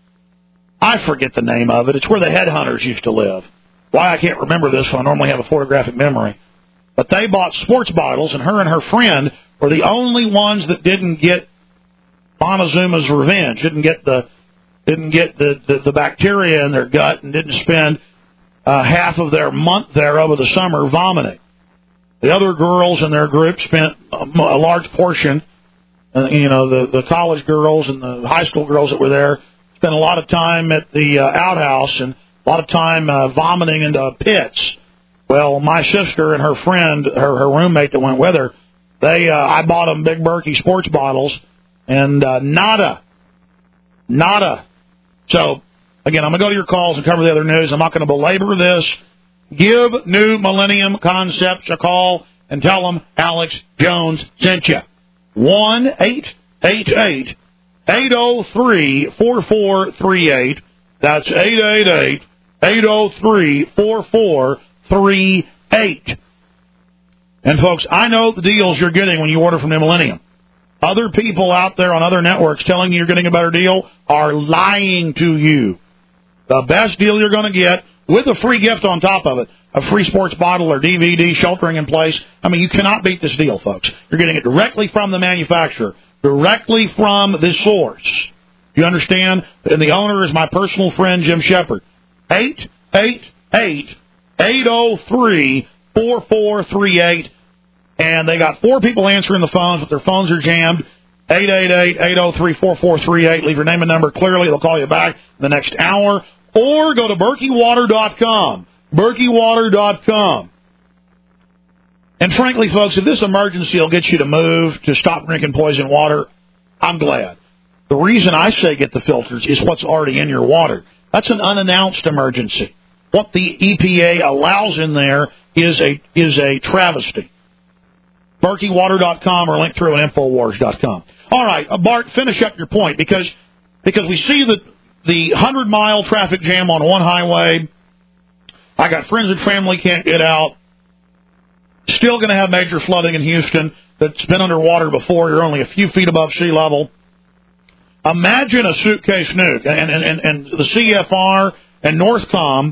I forget the name of it. It's where the headhunters used to live. Why I can't remember this one. I normally have a photographic memory. But they bought sports bottles, and her and her friend were the only ones that didn't get Montezuma's revenge, didn't get the didn't get the, the, the bacteria in their gut, and didn't spend uh, half of their month there over the summer vomiting. The other girls in their group spent a, a large portion, uh, you know, the, the college girls and the high school girls that were there, spent a lot of time at the uh, outhouse and a lot of time uh, vomiting into pits. Well, my sister and her friend, her, her roommate that went with her, they uh, I bought them big Berkey sports bottles, and uh, nada, nada. So, again, I'm going to go to your calls and cover the other news. I'm not going to belabor this. Give New Millennium Concepts a call and tell them Alex Jones sent you. one eight eight eight eight oh three four four three eight. That's eight eight eight eight oh three four four three eight. And, folks, I know the deals you're getting when you order from New Millennium. Other people out there on other networks telling you you're getting a better deal are lying to you. The best deal you're going to get, with a free gift on top of it, a free sports bottle or D V D sheltering in place. I mean, you cannot beat this deal, folks. You're getting it directly from the manufacturer, directly from the source. You understand? And the owner is my personal friend, Jim Shepard. eight eight eight eight oh three four four three eight. And they got four people answering the phones, but their phones are jammed. eight eight eight eight oh three four four three eight. Leave your name and number clearly. They'll call you back in the next hour. Or go to Berkey Water dot com. Berkey Water dot com. And frankly, folks, if this emergency will get you to move to stop drinking poison water, I'm glad. The reason I say get the filters is what's already in your water. That's an unannounced emergency. What the E P A allows in there is a is a travesty. Berkey Water dot com or link through at Infowars dot com. All right, uh, Bart, finish up your point, because because we see the the hundred-mile traffic jam on one highway, I got friends and family can't get out. Still going to have major flooding in Houston that's been underwater before. You're only a few feet above sea level. Imagine a suitcase nuke. And, and, and, and the C F R and Northcom,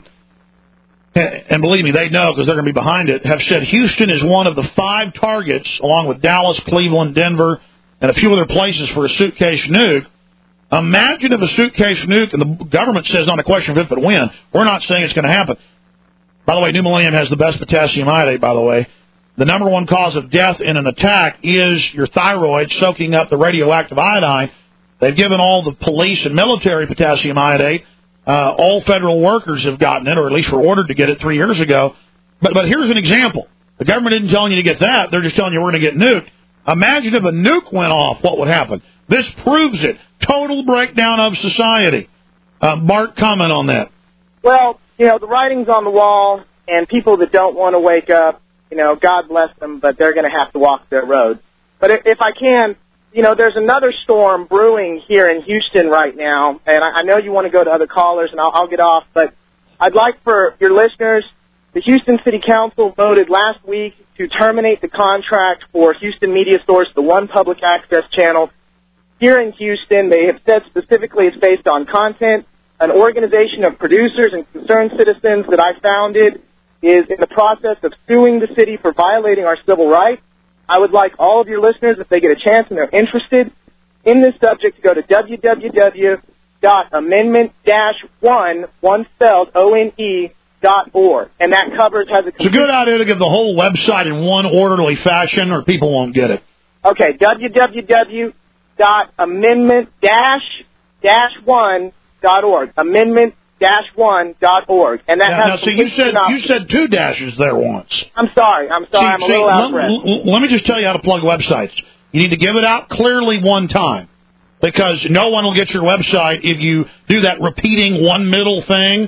and believe me, they know because they're going to be behind it, have said Houston is one of the five targets, along with Dallas, Cleveland, Denver, and a few other places for a suitcase nuke. Imagine if a suitcase nuke, and the government says not a question of if but when. We're not saying it's going to happen. By the way, New Millennium has the best potassium iodate, by the way. The number one cause of death in an attack is your thyroid soaking up the radioactive iodine. They've given all the police and military potassium iodate. Uh, all federal workers have gotten it, or at least were ordered to get it three years ago. But but here's an example. The government isn't telling you to get that. They're just telling you we're going to get nuked. Imagine if a nuke went off, what would happen? This proves it. Total breakdown of society. Uh, Bart, comment on that. Well, you know, the writing's on the wall, and people that don't want to wake up, you know, God bless them, but they're going to have to walk their road. But if I can, you know, there's another storm brewing here in Houston right now, and I know you want to go to other callers, and I'll, I'll get off, but I'd like for your listeners, the Houston City Council voted last week to terminate the contract for Houston Media Source, the one public access channel. Here in Houston, they have said specifically it's based on content. An organization of producers and concerned citizens that I founded is in the process of suing the city for violating our civil rights. I would like all of your listeners, if they get a chance and they're interested in this subject, to go to w w w dot amendment dash one, one spelled O N E, dot org. And that covers, has a... It's a good idea to give the whole website in one orderly fashion, or people won't get it. Okay, w w w dot amendment dash one dot org. Amendment dash one dot org. And that now, has now see, you said you said two dashes there once. I'm sorry. I'm sorry. See, I'm a see, little out of let, breath. l- let me just tell you how to plug websites. You need to give it out clearly one time, because no one will get your website if you do that repeating one middle thing.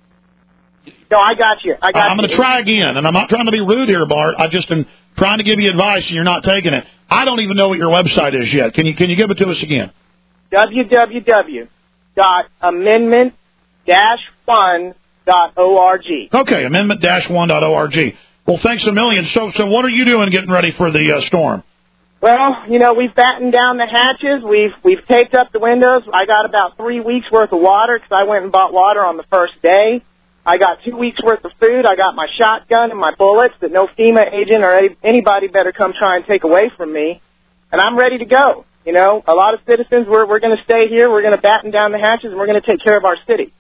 No, I got you. I got I'm you. going to try again, and I'm not trying to be rude here, Bart. I just am trying to give you advice, and you're not taking it. I don't even know what your website is yet. Can you can you give it to us again? w w w dot amendment dash one dot org. Okay, amendment dash one dot org. Well, thanks a million. So, so what are you doing getting ready for the uh, storm? Well, you know, we've battened down the hatches. We've we've taped up the windows. I got about three weeks worth of water because I went and bought water on the first day. I got two weeks worth of food. I got my shotgun and my bullets that no FEMA agent or any, anybody better come try and take away from me. And I'm ready to go. You know, a lot of citizens, we're we're going to stay here. We're going to batten down the hatches, and we're going to take care of our city.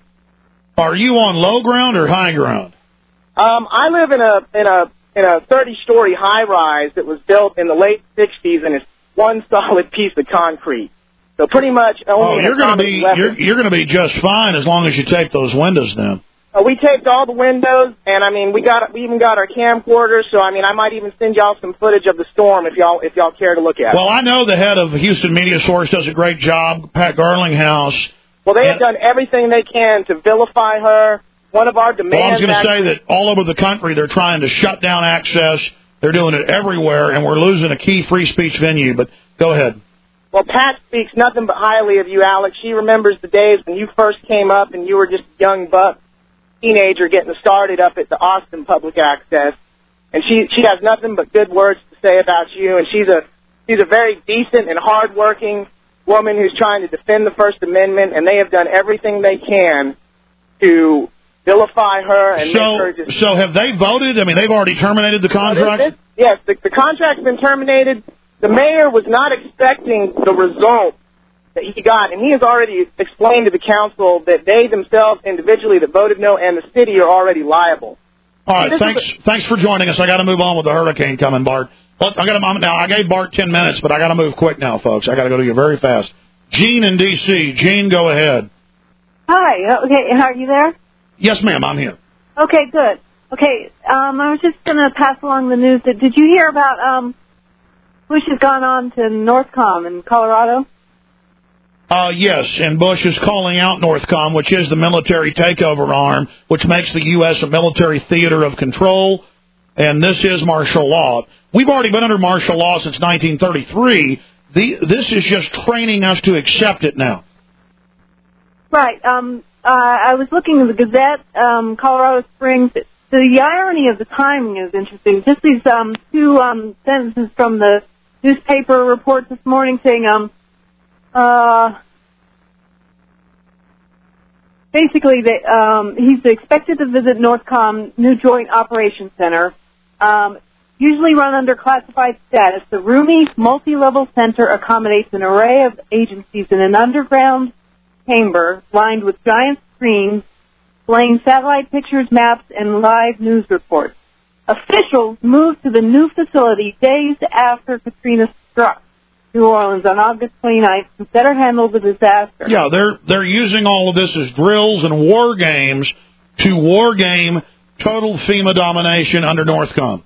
Are you on low ground or high ground? Um, I live in a in a in a thirty-story high-rise that was built in the late sixties, and it's one solid piece of concrete. So pretty much only. Oh, you're going to be you're, you're going to be just fine as long as you tape those windows down. Uh, we taped all the windows, and I mean, we got we even got our camcorders. So I mean, I might even send y'all some footage of the storm if y'all if y'all care to look at it. Well, I know the head of Houston Media Source does a great job, Pat Garlinghouse. Well, they have done everything they can to vilify her. One of our demands. Well, I was going to say that all over the country they're trying to shut down access. They're doing it everywhere, and we're losing a key free speech venue. But go ahead. Well, Pat speaks nothing but highly of you, Alex. She remembers the days when you first came up and you were just a young buck, teenager getting started up at the Austin Public Access. And she she has nothing but good words to say about you. And she's a she's a very decent and hardworking woman who's trying to defend the First Amendment. And they have done everything they can to vilify her and so, make her just... So have they voted? I mean, they've already terminated the contract? Well, this, this, yes, the, the contract's been terminated. The mayor was not expecting the result that he got, and he has already explained to the council that they themselves individually that voted no and the city are already liable. All right, thanks a, thanks for joining us. I got to move on with the hurricane coming, Bart. I got to, now, I gave Bart ten minutes, but I got to move quick now, folks. I got to go to you very fast. Gene in D C Gene, go ahead. Hi. Okay, are you there? Yes, ma'am, I'm here. Okay, good. Okay, um, I was just going to pass along the news. That, did you hear about um, Bush has gone on to Northcom in Colorado? Uh, yes, and Bush is calling out Northcom, which is the military takeover arm, which makes the U S a military theater of control, and this is martial law. We've already been under martial law since nineteen thirty-three. The, this is just training us to accept it now. Right. Um, uh, I was looking at the Gazette, um, Colorado Springs. The irony of the timing is interesting. Just these um, two um, sentences from the newspaper report this morning saying, um, uh, basically, they, um, he's expected to visit Northcom New Joint Operations Center, um, usually run under classified status. The roomy, multi-level center accommodates an array of agencies in an underground chamber lined with giant screens displaying satellite pictures, maps, and live news reports. Officials moved to the new facility days after Katrina struck New Orleans on August twenty-ninth to better handle the disaster. Yeah, they're they're using all of this as drills and war games to war game total FEMA domination under Northcom.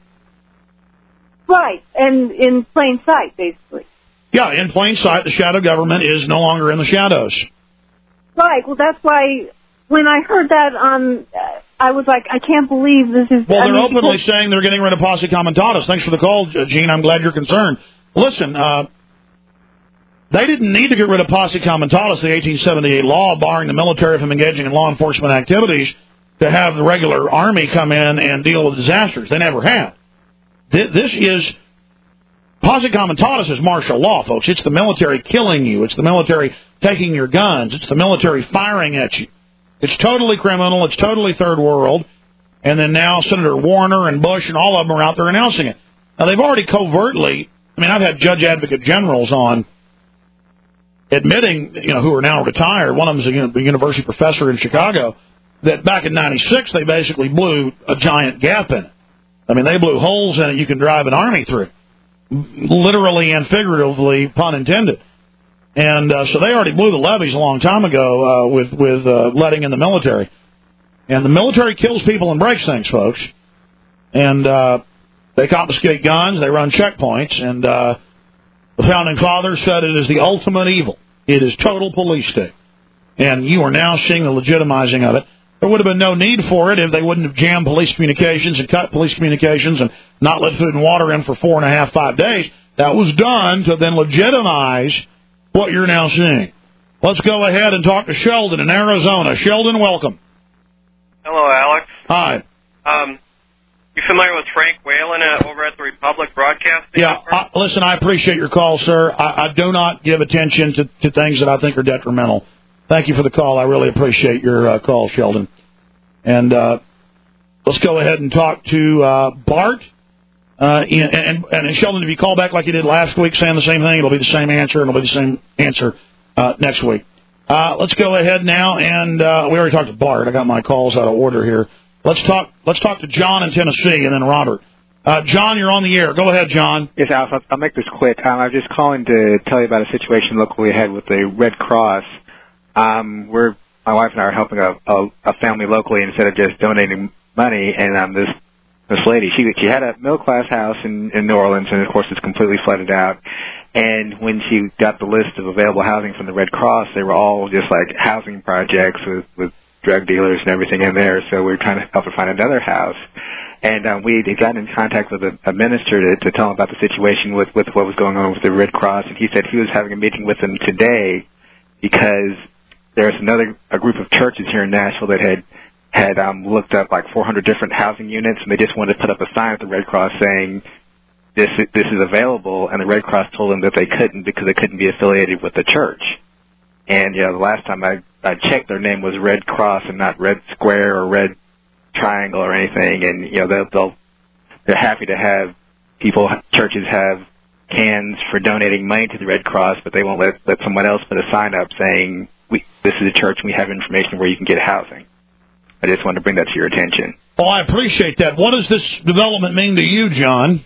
Right, and in plain sight, basically. Yeah, in plain sight, the shadow government is no longer in the shadows. Right, well, that's why when I heard that on, uh, I was like, I can't believe this is... Well, I they're mean, openly because, saying they're getting rid of Posse Comitatus. Thanks for the call, Gene. I'm glad you're concerned. Listen, uh, they didn't need to get rid of Posse Comitatus, the eighteen seventy-eight law barring the military from engaging in law enforcement activities, to have the regular army come in and deal with disasters. They never have. This is... Posse Comitatus is martial law, folks. It's the military killing you. It's the military taking your guns. It's the military firing at you. It's totally criminal. It's totally third world. And then now Senator Warner and Bush and all of them are out there announcing it. Now, they've already covertly, I mean, I've had judge advocate generals on admitting, you know, who are now retired. One of them is a university professor in Chicago, that back in ninety-six, they basically blew a giant gap in it. I mean, they blew holes in it you can drive an army through. Literally and figuratively, pun intended. And uh, so they already blew the levees a long time ago uh, with, with uh, letting in the military. And the military kills people and breaks things, folks. And uh, they confiscate guns, they run checkpoints, and uh, the Founding Fathers said it is the ultimate evil. It is total police state. And you are now seeing the legitimizing of it. There would have been no need for it if they wouldn't have jammed police communications and cut police communications and not let food and water in for four and a half, five days. That was done to then legitimize what you're now seeing. Let's go ahead and talk to Sheldon in Arizona. Sheldon, welcome. Hello, Alex. Hi. Um, you familiar with Frank Whalen uh, over at the Republic Broadcasting? Yeah, I, listen, I appreciate your call, sir. I, I do not give attention to, to things that I think are detrimental. Thank you for the call. I really appreciate your uh, call, Sheldon. And uh, let's go ahead and talk to uh, Bart. Uh, and, and, and Sheldon, if you call back like you did last week saying the same thing, it'll be the same answer, and it'll be the same answer uh, next week. Uh, let's go ahead now, and uh, we already talked to Bart. I got my calls out of order here. Let's talk Let's talk to John in Tennessee, and then Robert. Uh, John, you're on the air. Go ahead, John. Yes, Alex, I'll, I'll make this quick. Um, I was just calling to tell you about a situation locally we had with the Red Cross. Um, we're my wife and I are helping a, a, a family locally instead of just donating money. And um, this this lady, she she had a middle class house in, in New Orleans, and of course it's completely flooded out. And when she got the list of available housing from the Red Cross, they were all just like housing projects with, with drug dealers and everything in there. So we were trying to help her find another house. And um, we had gotten in contact with a, a minister to, to tell him about the situation with, with what was going on with the Red Cross. And he said he was having a meeting with them today because there's another a group of churches here in Nashville that had had um, looked up like four hundred different housing units, and they just wanted to put up a sign at the Red Cross saying this this is available, and the Red Cross told them that they couldn't because they couldn't be affiliated with the church. And you know, the last time I, I checked, their name was Red Cross and not Red Square or Red Triangle or anything. And you know, they'll, they'll they're happy to have people churches have cans for donating money to the Red Cross, but they won't let let someone else put a sign up saying we this is a church and we have information where you can get housing. I just wanted to bring that to your attention. Oh, I appreciate that. What does this development mean to you, John?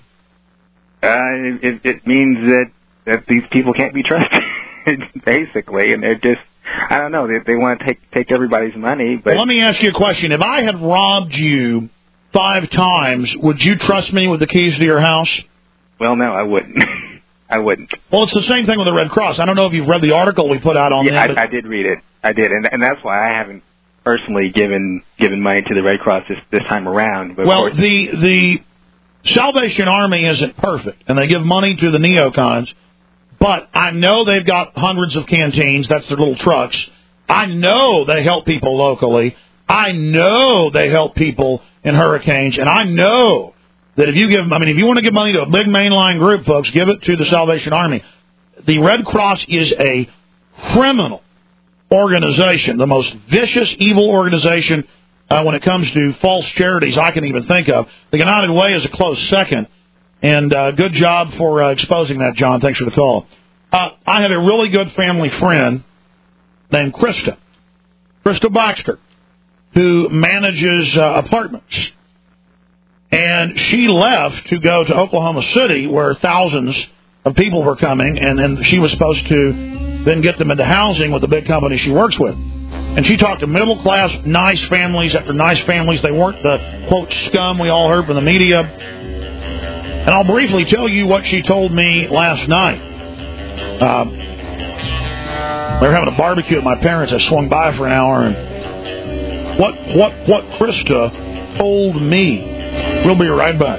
Uh, it, it means that, that these people can't be trusted, basically, and they're just, I don't know, they, they want to take take everybody's money. But well, let me ask you a question. If I had robbed you five times, would you trust me with the keys to your house? Well, no, I wouldn't. I wouldn't. Well, it's the same thing with the Red Cross. I don't know if you've read the article we put out on yeah, that. I, I did read it. I did, and and that's why I haven't personally given given money to the Red Cross this this time around. But well, the the Salvation Army isn't perfect, and they give money to the neocons, but I know they've got hundreds of canteens. That's their little trucks. I know they help people locally. I know they help people in hurricanes, and I know that if you give, I mean, if you want to give money to a big mainline group, folks, give it to the Salvation Army. The Red Cross is a criminal organization, the most vicious, evil organization uh, when it comes to false charities I can even think of. The United Way is a close second, and uh, good job for uh, exposing that, John. Thanks for the call. Uh, I have a really good family friend named Krista, Krista Baxter, who manages uh, apartments. And she left to go to Oklahoma City, where thousands of people were coming, and then she was supposed to then get them into housing with the big company she works with. And she talked to middle-class, nice families after nice families. They weren't the, quote, scum we all heard from the media. And I'll briefly tell you what she told me last night. Uh, they were having a barbecue at my parents'. I swung by for an hour, and what what what Krista told me. We'll be right back.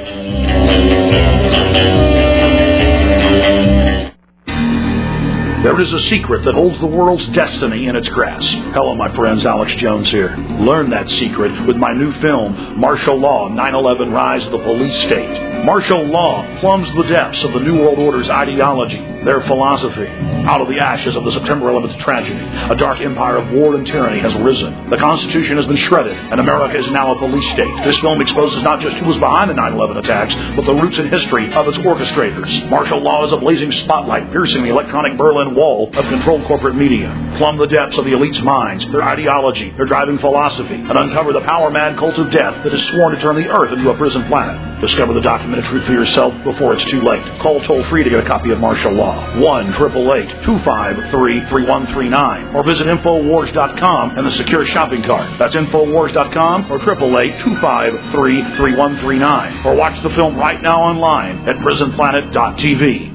There is a secret that holds the world's destiny in its grasp. Hello, my friends. Alex Jones here. Learn that secret with my new film, Martial Law, nine eleven Rise of the Police State. Martial law plumbs the depths of the New World Order's ideology, their philosophy. Out of the ashes of the September eleventh tragedy, a dark empire of war and tyranny has risen. The Constitution has been shredded, and America is now a police state. This film exposes not just who was behind the nine eleven attacks, but the roots and history of its orchestrators. Martial law is a blazing spotlight piercing the electronic Berlin Wall of controlled corporate media. Plumb the depths of the elite's minds, their ideology, their driving philosophy, and uncover the power-mad cult of death that is sworn to turn the Earth into a prison planet. Discover the documented truth for yourself before it's too late. Call toll-free to get a copy of Martial Law. one eight eight eight, two five three, three one three nine. Or visit Infowars dot com and the secure shopping cart. That's Infowars dot com or eight eight eight, two five three, three one three nine. Or watch the film right now online at prison planet dot t v.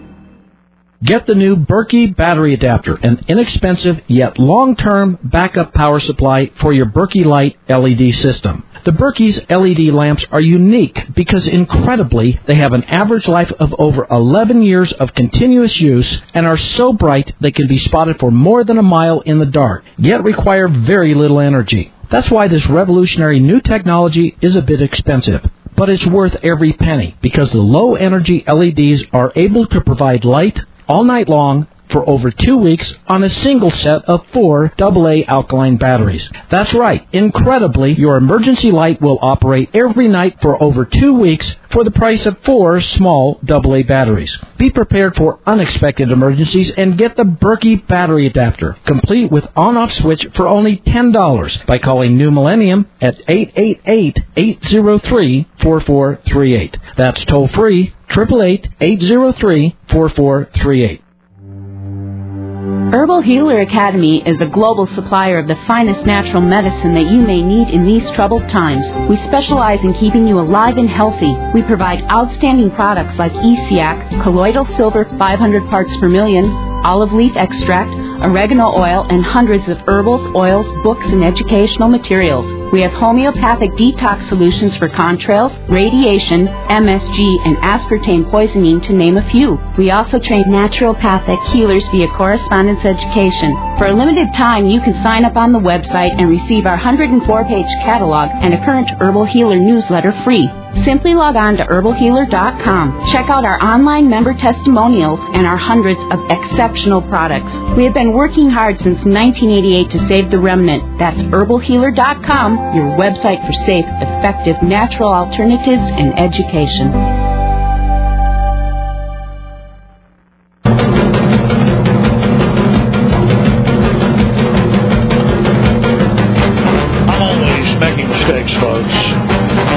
Get the new Berkey battery adapter, an inexpensive yet long-term backup power supply for your Berkey Light L E D system. The Berkey's L E D lamps are unique because, incredibly, they have an average life of over eleven years of continuous use and are so bright they can be spotted for more than a mile in the dark, yet require very little energy. That's why this revolutionary new technology is a bit expensive. But it's worth every penny because the low-energy L E Ds are able to provide light all night long for over two weeks on a single set of four double A alkaline batteries. That's right. Incredibly, your emergency light will operate every night for over two weeks for the price of four small double A batteries. Be prepared for unexpected emergencies and get the Berkey battery adapter, complete with on-off switch for only ten dollars by calling New Millennium at eight eight eight, eight zero three, four four three eight. That's toll-free, eight eight eight, eight zero three, four four three eight. Herbal Healer Academy is a global supplier of the finest natural medicine that you may need in these troubled times. We specialize in keeping you alive and healthy. We provide outstanding products like E C A C, colloidal silver five hundred parts per million, olive leaf extract, oregano oil, and hundreds of herbals, oils, books, and educational materials. We have homeopathic detox solutions for contrails, radiation, M S G, and aspartame poisoning, to name a few. We also train naturopathic healers via correspondence education. For a limited time, you can sign up on the website and receive our one hundred four page catalog and a current Herbal Healer newsletter free. Simply log on to herbal healer dot com. Check out our online member testimonials and our hundreds of exceptional products. We have been working hard since nineteen eighty-eight to save the remnant. That's herbal healer dot com, your website for safe, effective, natural alternatives and education. I'm always making mistakes, folks.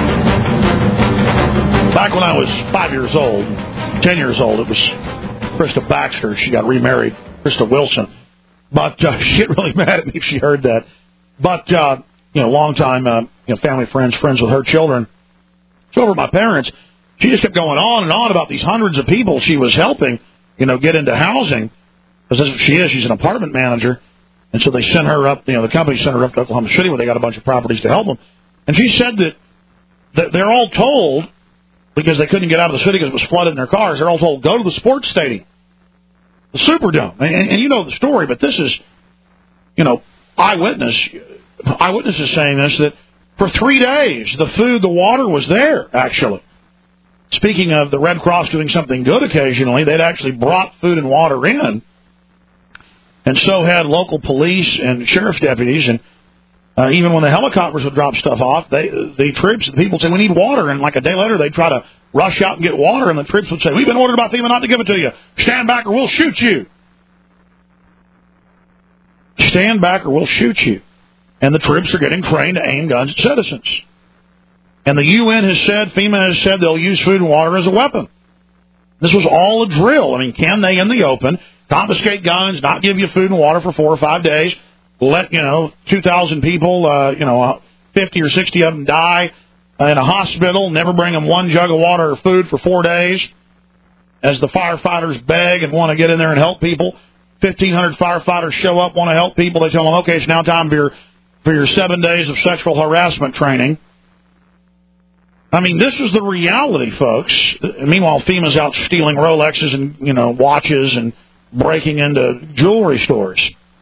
Back when I was five years old, ten years old, it was Krista Baxter. She got remarried, Krista Wilson. But uh, she'd get really mad at me if she heard that. But, uh, you know, long time, uh, you know, family friends, friends with her children. So over at my parents, she just kept going on and on about these hundreds of people she was helping, you know, get into housing. Because that's what she is. She's an apartment manager. And so they sent her up, you know, the company sent her up to Oklahoma City where they got a bunch of properties to help them. And she said that, that they're all told, because they couldn't get out of the city because it was flooded in their cars, they're all told, go to the sports stadium, the Superdome. And, and, and you know the story, but this is you know, eyewitness, eyewitnesses saying this, that for three days, the food, the water was there, actually. Speaking of the Red Cross doing something good occasionally, they'd actually brought food and water in, and so had local police and sheriff's deputies, and uh, even when the helicopters would drop stuff off, they, the troops, the people would say, we need water, and like a day later, they'd try to rush out and get water, and the troops would say, we've been ordered by FEMA not to give it to you. Stand back or we'll shoot you. Stand back or we'll shoot you. And the troops are getting trained to aim guns at citizens. And the U N has said, FEMA has said they'll use food and water as a weapon. This was all a drill. I mean, can they, in the open, confiscate guns, not give you food and water for four or five days, let, you know, two thousand people, uh, you know, fifty or sixty of them die in a hospital, never bring them one jug of water or food for four days, as the firefighters beg and want to get in there and help people. fifteen hundred firefighters show up, want to help people. They tell them, okay, it's now time for your, for your seven days of sexual harassment training. I mean, this is the reality, folks. Meanwhile, FEMA's out stealing Rolexes and, you know, watches and breaking into jewelry stores.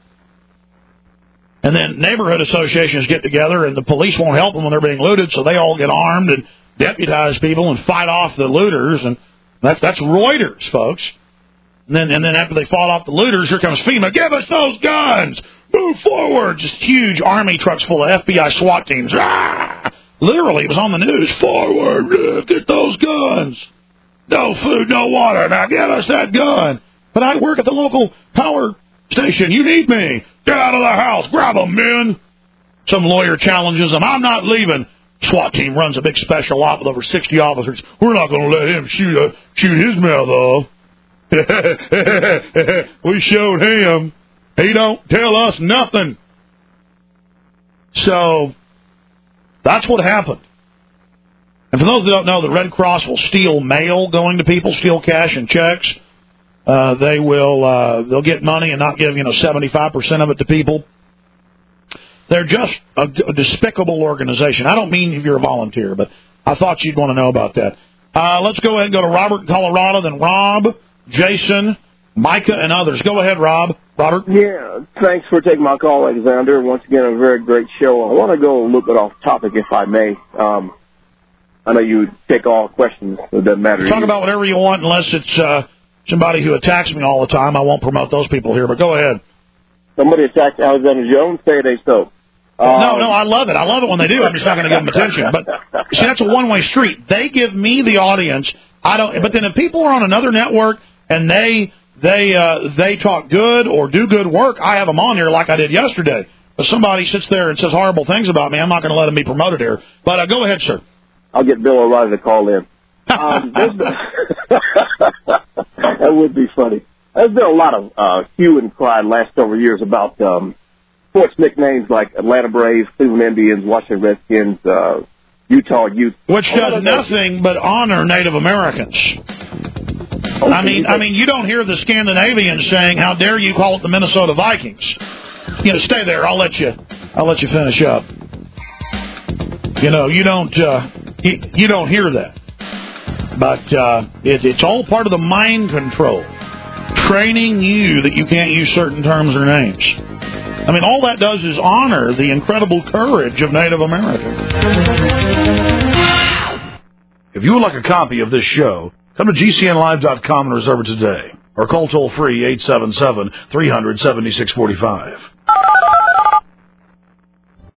And then neighborhood associations get together, and the police won't help them when they're being looted, so they all get armed and deputize people and fight off the looters. And that's that's Reuters, folks. And then, and then after they fought off the looters, here comes FEMA. Give us those guns! Move forward! Just huge army trucks full of F B I SWAT teams. Ah! Literally, it was on the news. Forward! Get those guns! No food, no water. Now give us that gun! But I work at the local power station. You need me. Get out of the house. Grab them, men. Some lawyer challenges them. I'm not leaving. SWAT team runs a big special op with over sixty officers. We're not going to let him shoot uh, shoot his mouth off. We showed him. He don't tell us nothing. So that's what happened. And for those that don't know, the Red Cross will steal mail going to people, steal cash and checks. Uh, they will, uh, they'll get money and not give, you know, seventy-five percent of it to people. They're just a, a despicable organization. I don't mean if you're a volunteer, but I thought you'd want to know about that. Uh, let's go ahead and go to Robert in Colorado, then Rob, Jason, Micah, and others. Go ahead, Rob. Robert? Yeah, thanks for taking my call, Alexander. Once again, a very great show. I want to go a little bit off topic, if I may. Um, I know you take all questions. It doesn't matter. Talk about whatever you want, unless it's uh, somebody who attacks me all the time. I won't promote those people here, but go ahead. Somebody attacked Alexander Jones, say they so. Um, no, no, I love it. I love it when they do. I'm just not going to give them attention. But see, that's a one-way street. They give me the audience. I don't. But then if people are on another network and they they uh, they talk good or do good work, I have them on here like I did yesterday. If somebody sits there and says horrible things about me, I'm not going to let them be promoted here. But uh, go ahead, sir. I'll get Bill O'Reilly to call in. Um, that would be funny. There's been a lot of uh, hue and cry the last several years about um, sports nicknames like Atlanta Braves, Cleveland Indians, Washington Redskins, uh, Utah Utes, which does nothing but honor Native Americans. Okay, I mean, I mean, you don't hear the Scandinavians saying, "How dare you call it the Minnesota Vikings?" You know, stay there. I'll let you. I'll let you finish up. You know, you don't. Uh, you, you don't hear that. But uh, it, it's all part of the mind control, training you that you can't use certain terms or names. I mean, all that does is honor the incredible courage of Native Americans. If you would like a copy of this show, come to G C N live dot com and reserve it today. Or call toll-free eight seven seven, three hundred, seventy-six forty-five.